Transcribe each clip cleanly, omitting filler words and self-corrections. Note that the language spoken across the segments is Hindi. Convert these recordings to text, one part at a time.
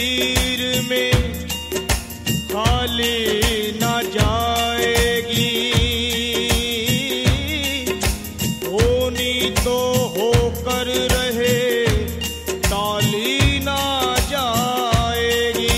तीर में खाली न जाएगी, होनी तो होकर रहे टाली न जाएगी।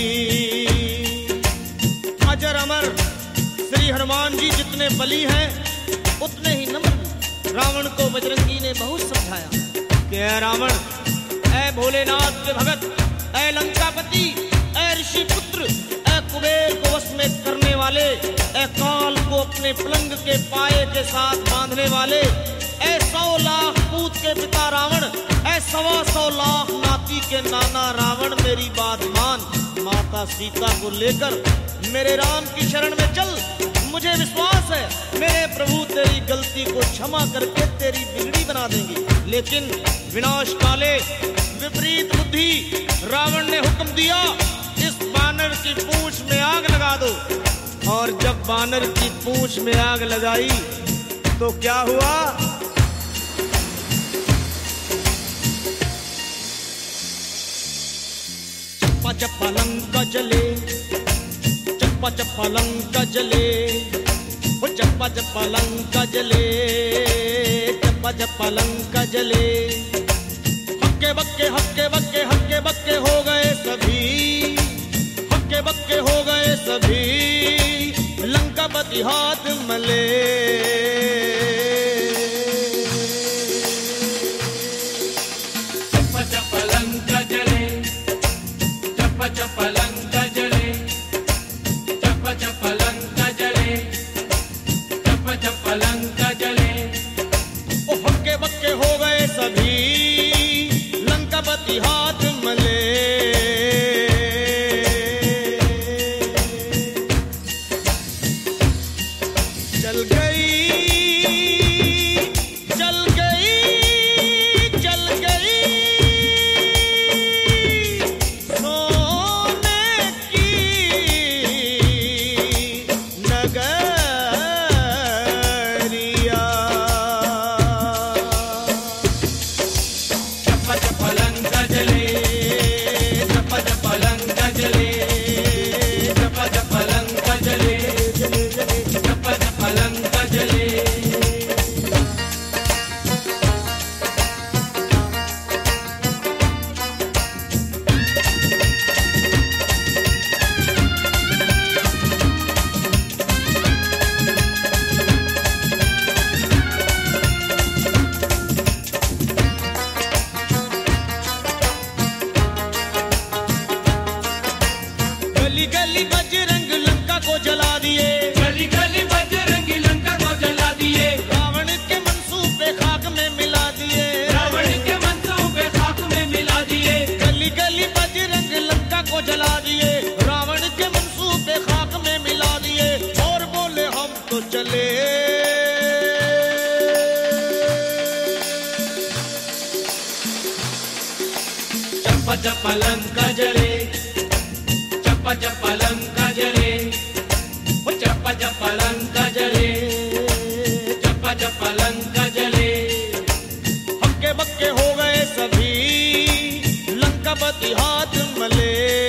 अजर अमर श्री हनुमान जी जितने बली हैं उतने ही नम्र। रावण को बजरंगी ने बहुत समझाया कि ऐ रावण, ऐ भोलेनाथ के भगत, ऐ लंकापति, ऐ ऋषि पुत्र, ऐ कुबेर को वश में करने वाले, ऐ काल को अपने पलंग के पाए के साथ बांधने वाले, ऐ 100 लाख पूत के पिता रावण, ऐ 125 लाख नाती के नाना रावण, मेरी बात मान। माता सीता को लेकर मेरे राम की शरण में चल। मुझे विश्वास है मेरे प्रभु तेरी गलती को क्षमा करके तेरी बिगड़ी बना देंगे। लेकिन विनाश काले विपरीत बुद्धि, रावण ने हुक्म दिया इस बानर की पूंछ में आग लगा दो। और जब बानर की पूंछ में आग लगाई तो क्या हुआ? चप्पा चप्पा लंका जले, चप्पा चप्पा लंका जले, वो चप्पा चप्पा लंका जले, चप्पा चप्पा लंका जले। हक्के बक्के हक्के बक्के हक्के बक्के हो गए सभी, हक्के बक्के हो गए सभी, लंकापति हाथ मले। चप्पा चप्पा लंका जले, चप्पा चप्पा लंका जले, चप्पा चप्पा लंका जले, चप्पा चप्पा लंका जले। ओ हक्के बक्के हो गए सभी, लंकापति हाथ मले। चल गई, चल गई, चल गई सोने की नगरिया। चप्पा चप्पा लंका जले, चप्पा चप्पा लंका जले, चप्पा चप्पा लंका जले, चप्पा चप्पा लंका जले। गली गली बजरंग लंका को जला दिए, गली गली बजरंगी लंका को जला दिए, रावण के मंसूबे खाक में मिला दिए, रावण के मंसूबे खाक में मिला दिए। गली गली बजरंग लंका को जला दिए, रावण के मंसूबे खाक में मिला दिए। और बोले हम तो चले, चप्पा चप्पा लंका जले, चप्पा चप्पा लंका जले, वो चप्पा चप्पा लंका जले, चप्पा चप्पा लंका जले। हक्के बक्के हो गए सभी, लंकापति हाथ मले।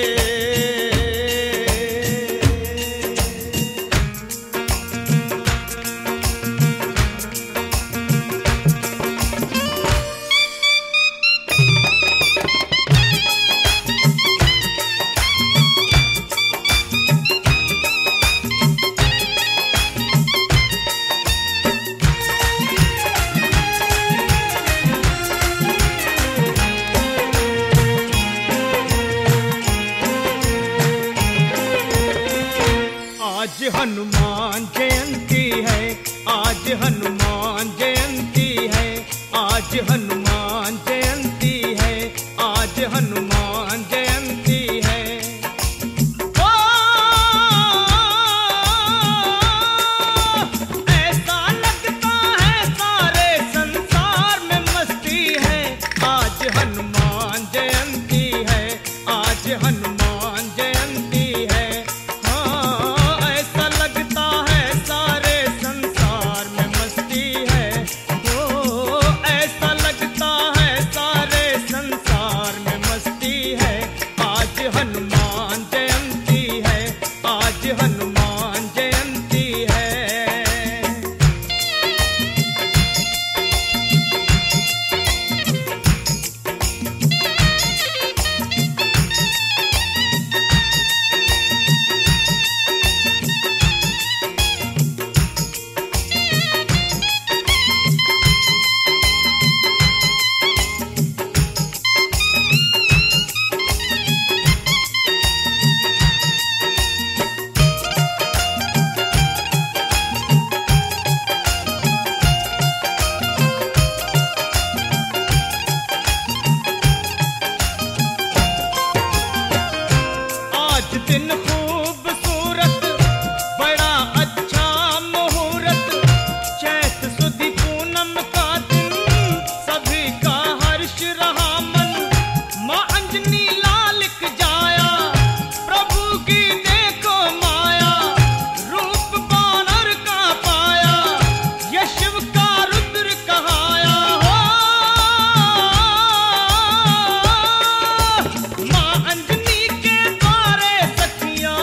आज हनुमान जयंती है, आज हनुमान जयंती है, आज हनुमान जयंती है, आज हनुमान जयंती है। ओ ऐसा लगता है सारे संसार में मस्ती है, आज हनुमान जयंती है, आज हनुमान जयंती है। हाँ ऐसा लगता है सारे संसार में मस्ती है, ओ ऐसा लगता है सारे संसार में मस्ती है, आज हनुमान दिन खूबसूरत बड़ा अच्छा मुहूर्त, चैत सुदी पूनम का दिन सभी का हर्ष रहा मन। माँ अंजनी लालिक जाया प्रभु की देखो माया, रूप बानर का पाया ये शिव का रुद्र कहाया हो। माँ अंजनी के द्वारे सखिया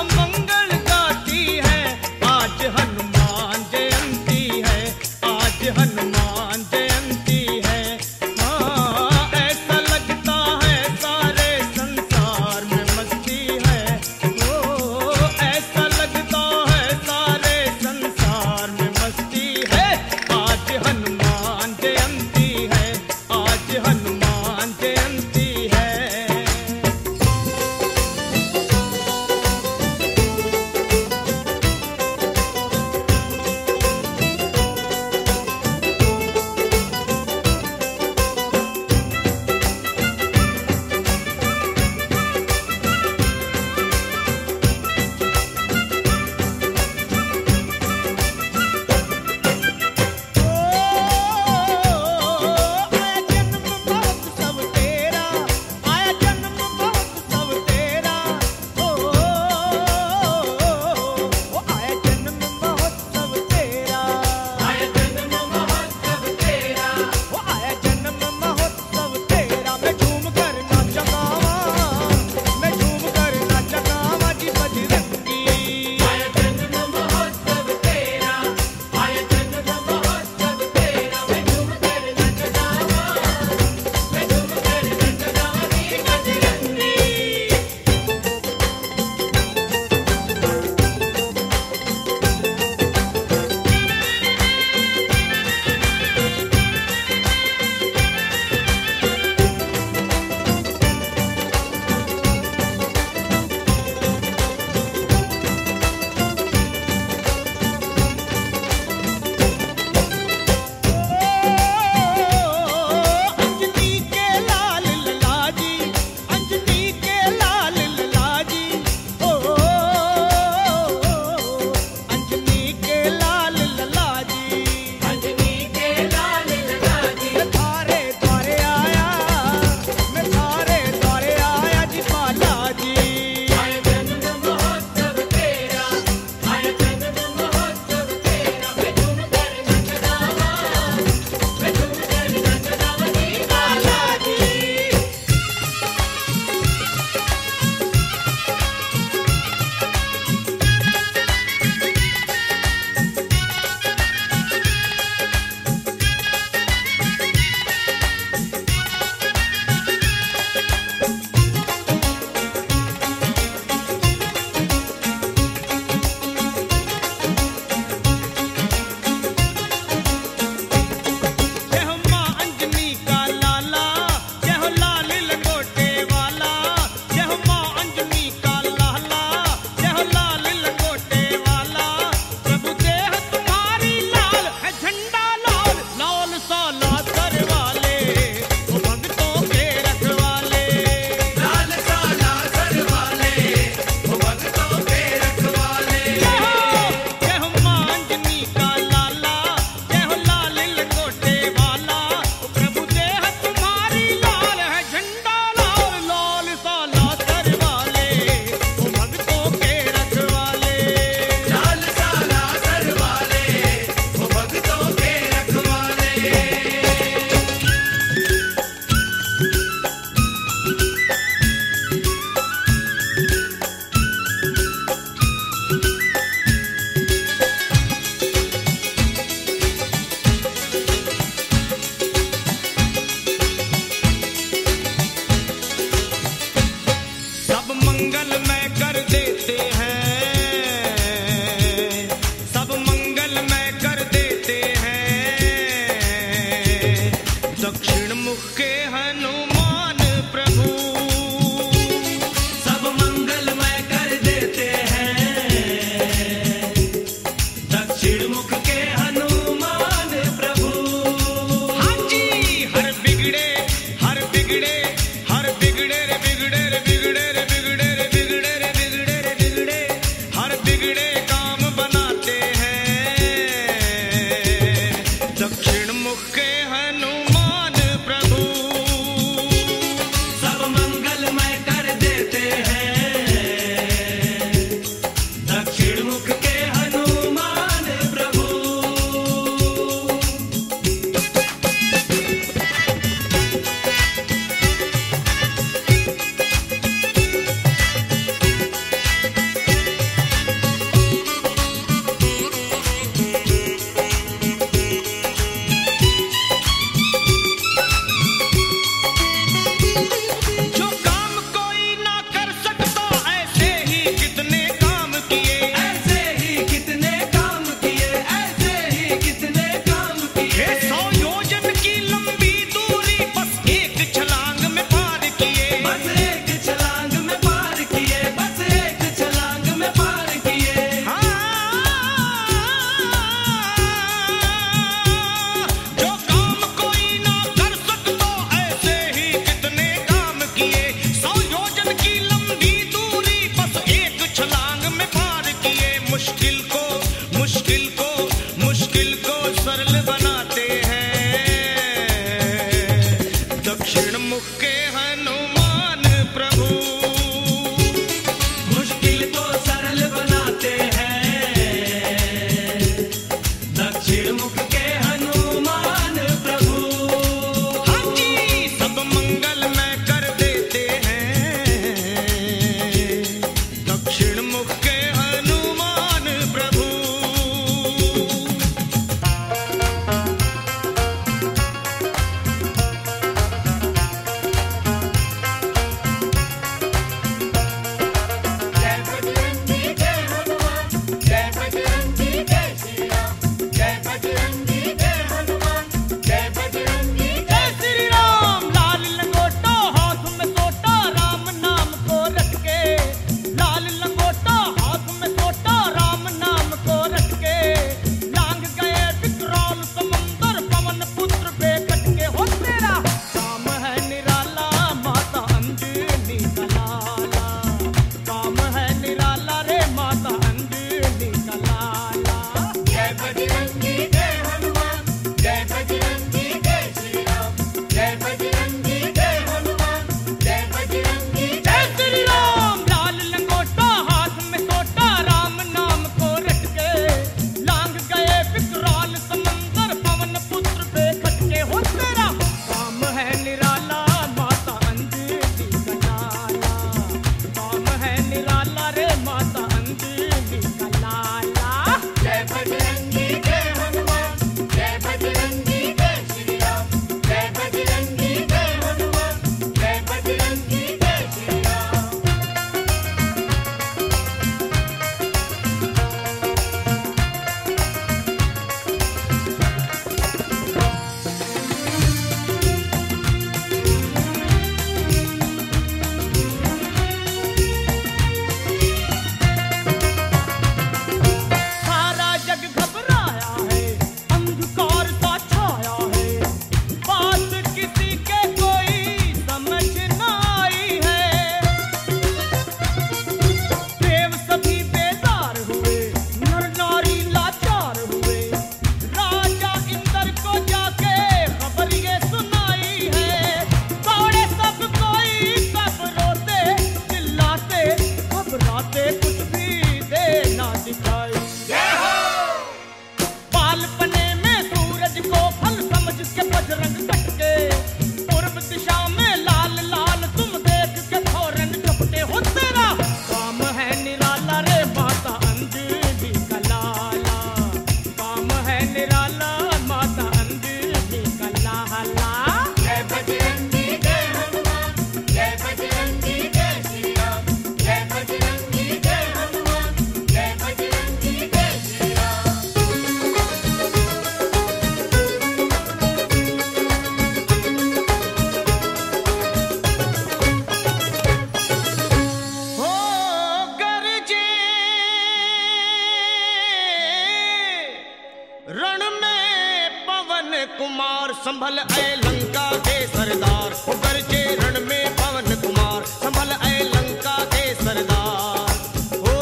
संभल ऐ लंका के सरदार, वो गरजे रण में पवन कुमार, संभल ऐ लंका के सरदार। ओ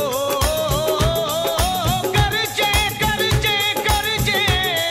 गरजे गरजे गरजे।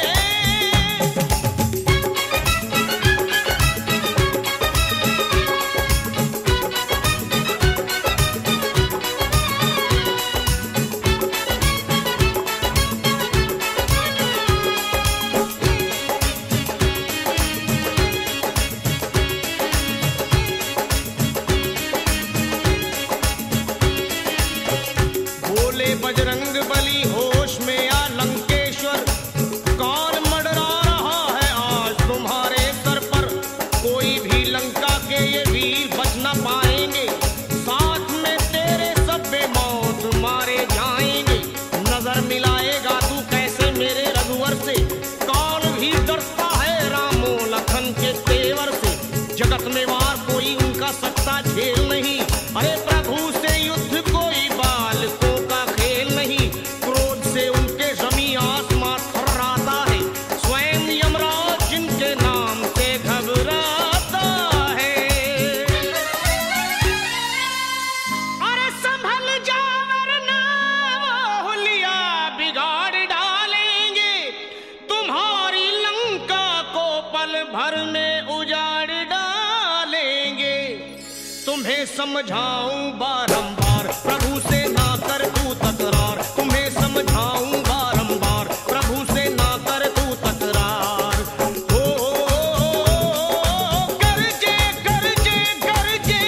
बोले बजरंग बली होश में आ लंकेश्वर, कौन मंडरा रहा है आज तुम्हारे सर पर। कोई भी लंका के ये वीर बच न पाएंगे, साथ में तेरे सब बेमौत मारे जाएंगे। नजर मिलाएगा तू कैसे मेरे रघुवर से, कौन भी डरता है रामो लखन के तेवर से। जगत में वार कोई उनका सत्ता झेल नहीं, अरे प्रभु से युद्ध कोई बालकों का खेल नहीं। क्रोध से उनके जमी आसमां थर्राता है, स्वयं यमराज जिनके नाम से घबराता है। अरे संभल जा वरना वो हुलिया बिगाड़ डालेंगे, तुम्हारी लंका को पल भर में उजाड़ डालेंगे। तुम्हें समझाऊं बारंबार प्रभु से ना कर तू तकरार, तुम्हें समझाऊं बारंबार प्रभु से ना कर तू तकरार। ओ गरजे गरजे गरजे।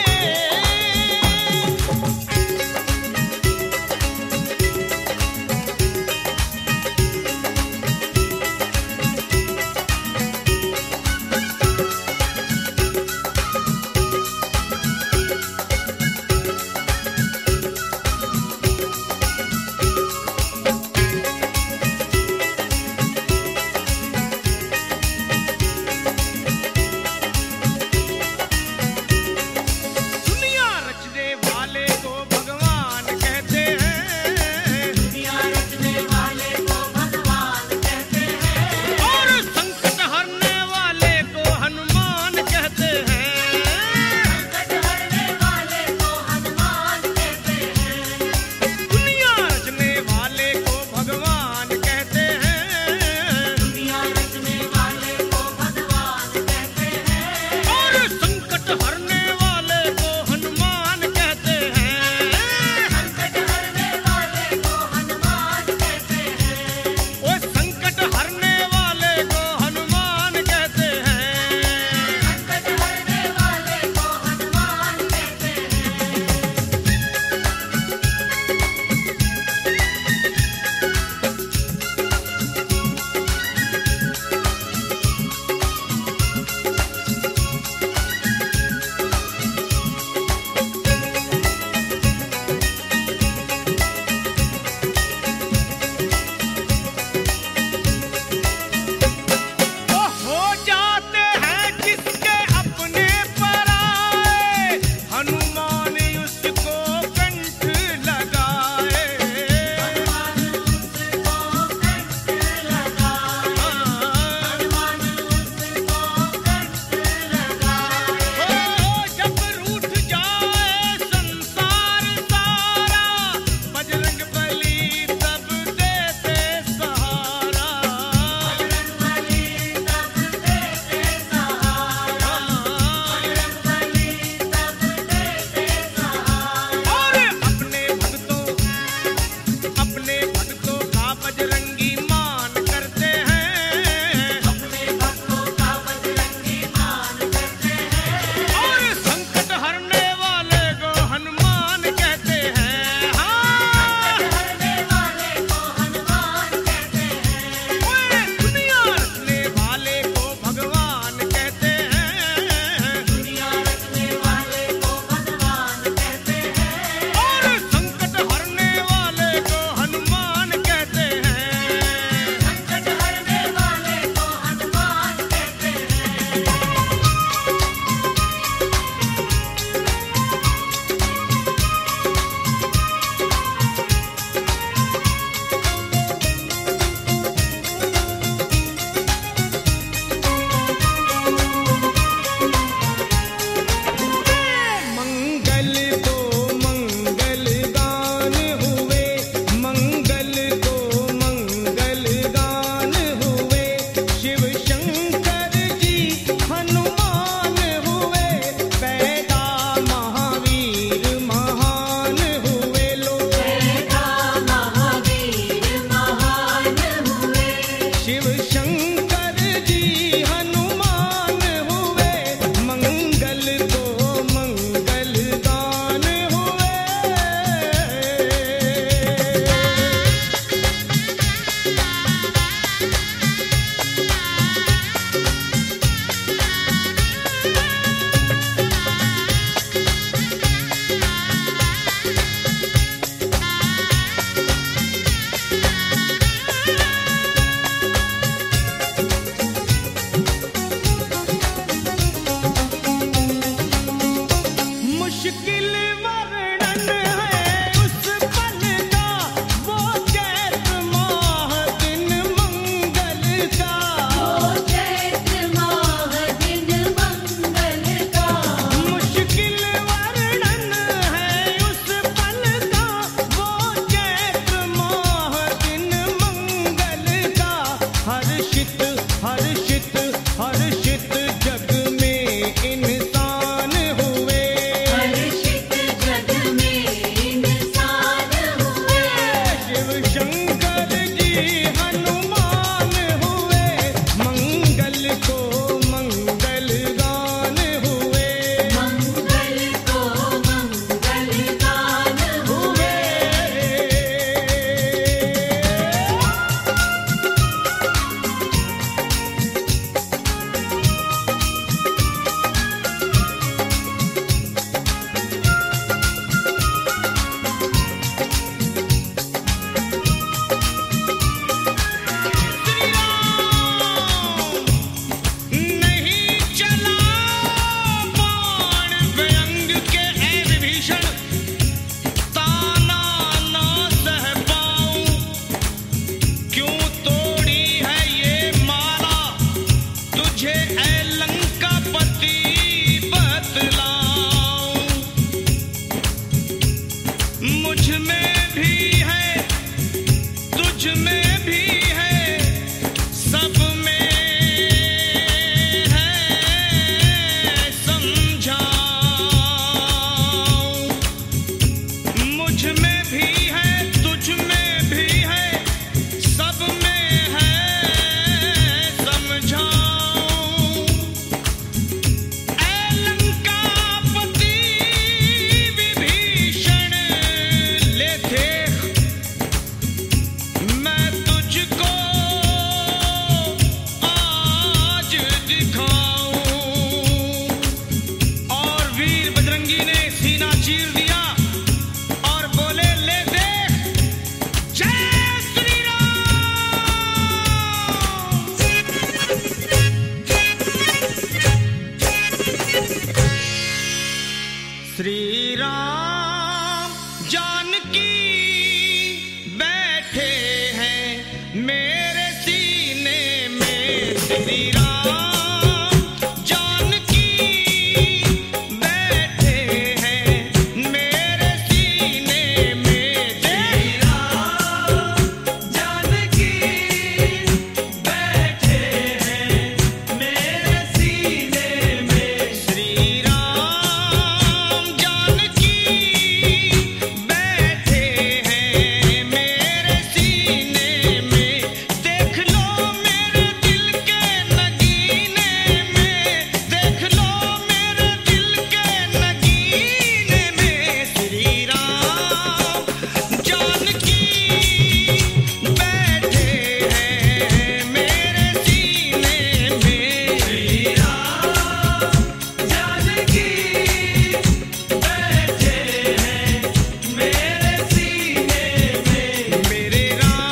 श्री राम जानकी बैठे हैं मेरे सीने में। श्री राम जानकी बैठे हैं मेरे सीने में। श्री राम जानकी बैठे हैं मेरे सीने में। श्री राम जानकी बैठे हैं मेरे सीने में। देख लो मेरे दिल के नगीने में, देख लो मेरे दिल के नगीने में। श्री राम जानकी बैठे हैं मेरे सीने में। श्री राम जानकी बैठे हैं मेरे सीने में। मेरे राम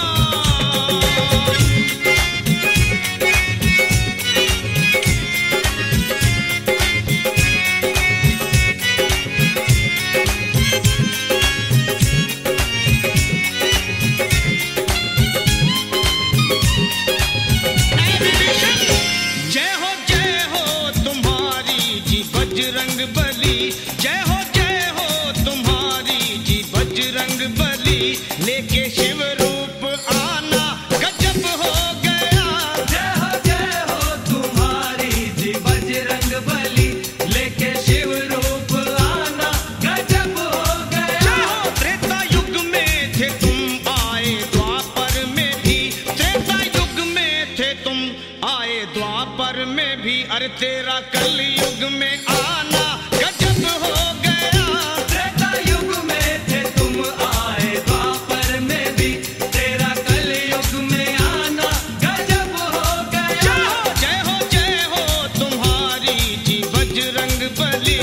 जय हो तुम्हारी जी बजरंग बली। जय हो तुम्हारी जी बजरंग बली। लेके शिव रूप आना गजब हो गया। जय हो तुम्हारी जी बजरंग बली। लेके शिव रूप आना गजब हो गया। जय हो त्रेता युग में थे तुम आए द्वापर में भी। त्रेता युग में थे तुम आए द्वापर में भी। अरे तेरा कल युग में आना गजब हो गया। त्रेता युग में थे तुम आए द्वापर में भी। तेरा कल युग में आना गजब हो गया। जय हो तुम्हारी जी बजरंग बली।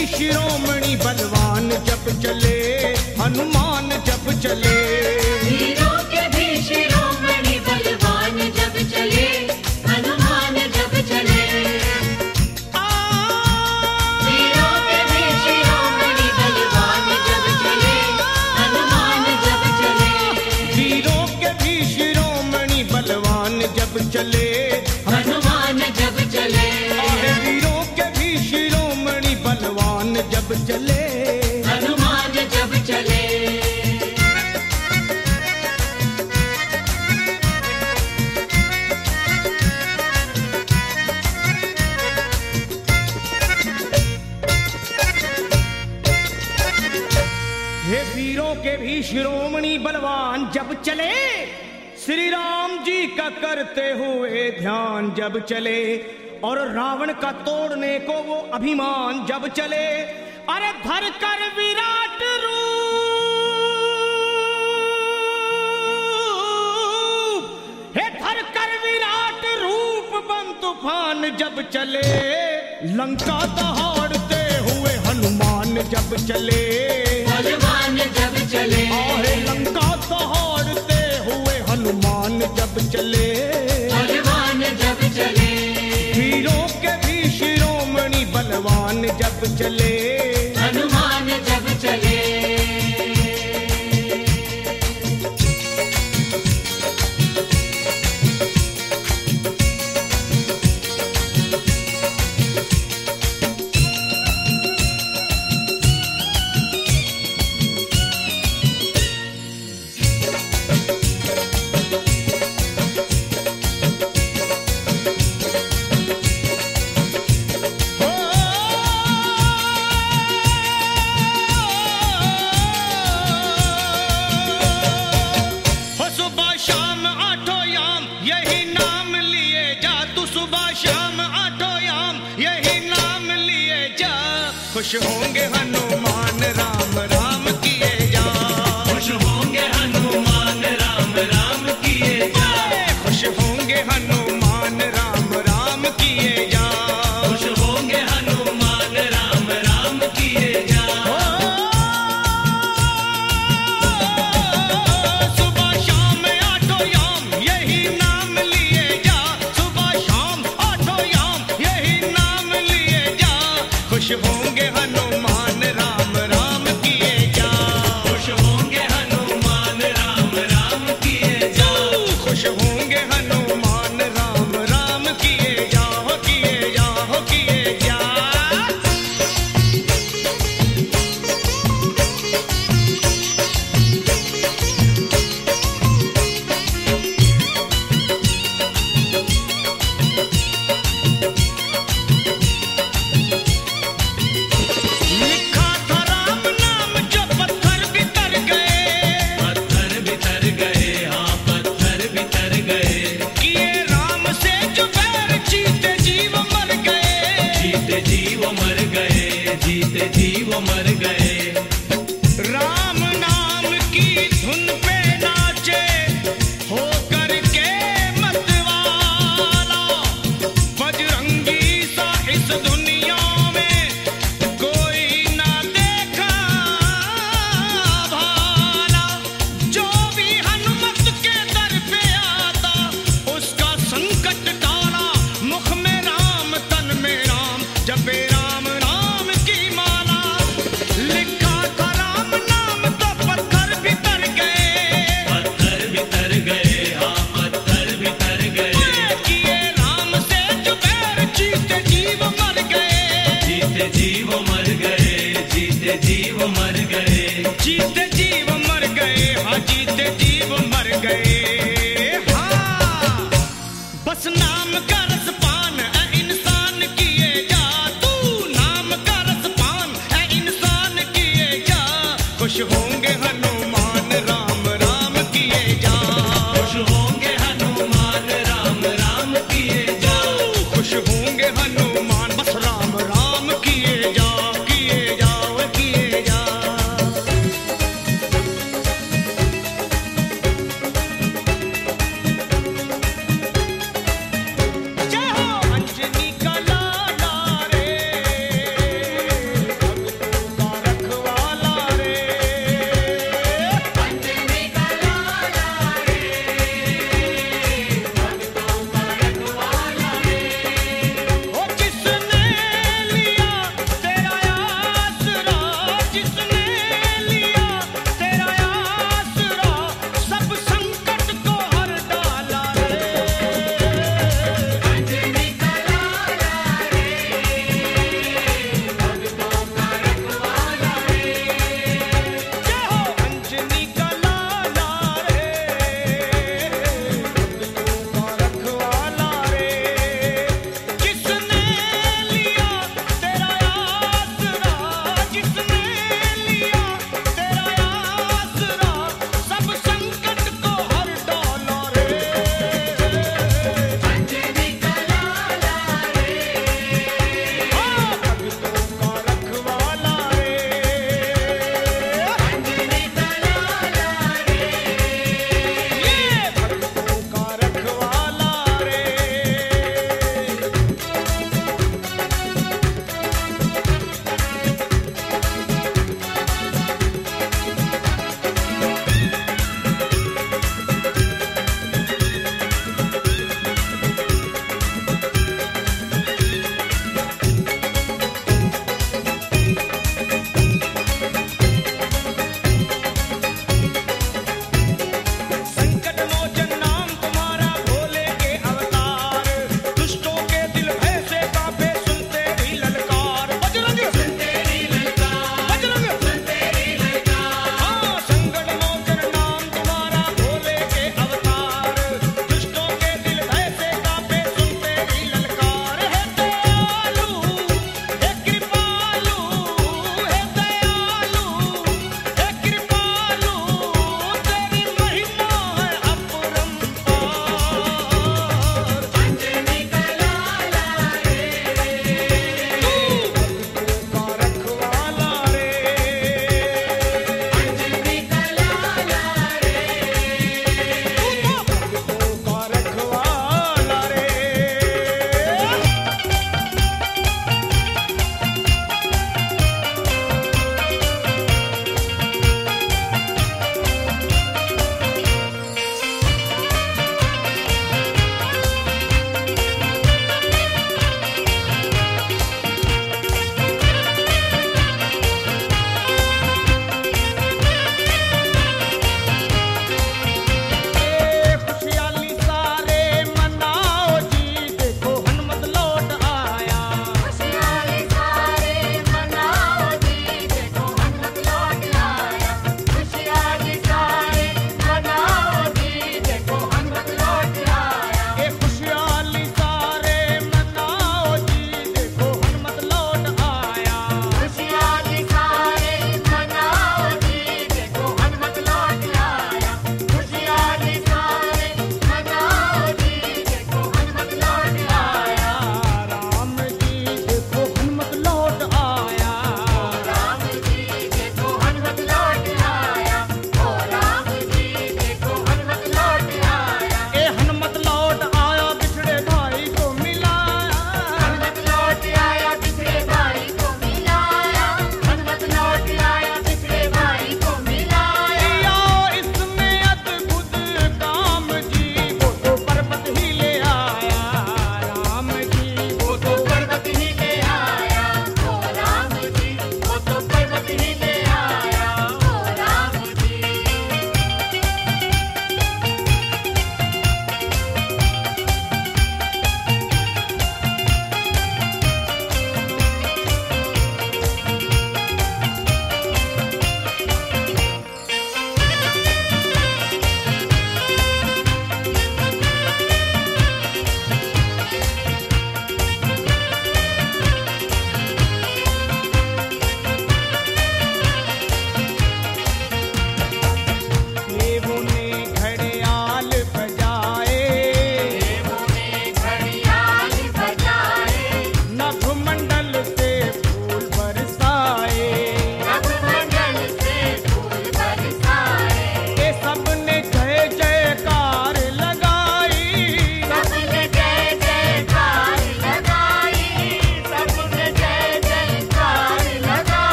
शिरोमणि बलवान जब चले, हनुमान जब चले। वीरों के भी शिरोमणि बलवान जब चले, हनुमान जब चले। वीरों के भी शिरोमणि बलवान जब चले, हनुमान जब चले। वीरों के भी शिरोमणि बलवान जब चले, हनुमान जब चले। अरे वीरों के भी शिरोमणि बलवान जब चले, हनुमान जब चले। हे वीरों के भी शिरोमणि बलवान जब चले, श्री राम जी का करते हुए ध्यान जब चले, और रावण का तोड़ने को वो अभिमान जब चले। अरे धर कर विराट रूप, हे धर कर विराट रूप बन तूफान जब चले, लंका दहाड़ते हुए हनुमान जब चले। बलवान जब चले। अरे लंका दहाड़ते हुए हनुमान जब चले, बलवान जब चले। वीरों के भी शिरोमणि बलवान जब चले, हनुमान जब चले। खुश होंगे हनुमान राम राम किए जा, खुश होंगे हनुमान राम राम किए जा, खुश होंगे हनुमान राम राम किए जा, खुश होंगे हनुमान राम राम किए जा। सुबह शाम आठों याम यही नाम लिए जा, सुबह शाम आठों याम यही नाम लिए जा, खुश होंगे हनुमान राम राम किए जा, खुश होंगे हनुमान राम राम किए जा, खुश होंगे हनुमान राम राम किए जा, हो किए जा, हो किए जा। लिखा था राम नाम जो पत्थर बितर गए, पत्थर बितर गए, हाँ पत्थर बितर गए, किए राम से जो बैर जीते जीव मर गए, जीते जीव मर गए, जीते जीव मर गए। राम नाम की धुन पे नाचे हो करके मतवाला, बजरंगी सा इस दुनिया में कोई ना देखा भाला, जो भी हनुमत के दर पे आता उसका संकट टाला, मुख में राम तन में राम जपे राम नाम की माला। लिखा था राम नाम तो पत्थर बितर गए, पत्थर बितर गए, हाँ पत्थर बितर गए, किए राम से जो बैर जीते जीव मर गए, जीते जीव मर गए, जीते जीव मर गए, जीते जीव मर गए, हाँ जीते जीव मर गए। हाँ बस नाम का रसपान ऐ इंसान किए जा, तू नाम का रसपान ऐ इंसान किए जा, खुश होंगे हनुमान राम राम किए जा, खुश होंगे हनुमान राम राम किए जा, खुश होंगे हनुमान बस राम राम किए जा, किए जा, वे किए जा। जय हो।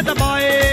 दबाए